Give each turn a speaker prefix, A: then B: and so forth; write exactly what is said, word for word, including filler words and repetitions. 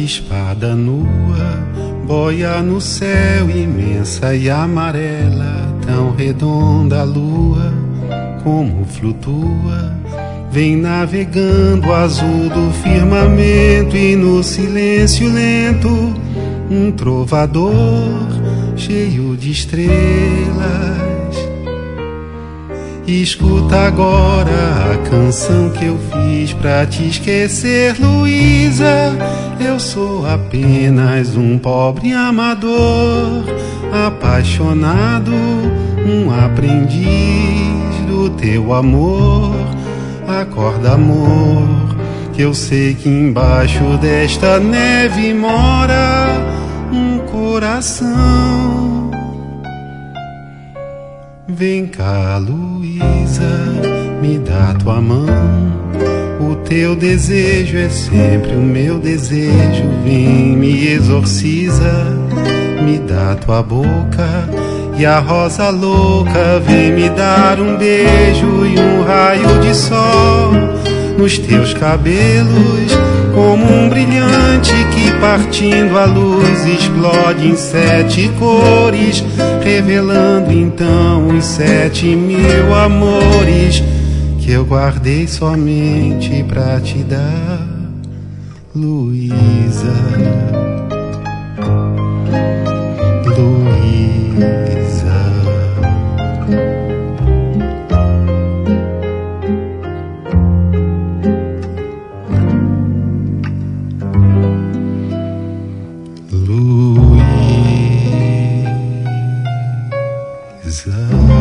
A: espada nua boia no céu imensa e amarela, tão redonda a lua como flutua, vem navegando azul do firmamento, e no silêncio lento um trovador cheio de estrelas. Escuta agora a canção que eu fiz pra te esquecer, Luísa. Eu sou apenas um pobre amador, apaixonado, um aprendiz do teu amor. Acorda, amor, que eu sei que embaixo desta neve mora um coração. Vem cá, Luísa, me dá tua mão. O teu desejo é sempre o meu desejo. Vem, me exorciza, me dá tua boca. E a rosa louca vem me dar um beijo e um raio de sol nos teus cabelos, como um brilhante que partindo a luz explode em sete cores, revelando então os sete mil amores que eu guardei somente pra te dar, Luísa. Luísa. Luísa.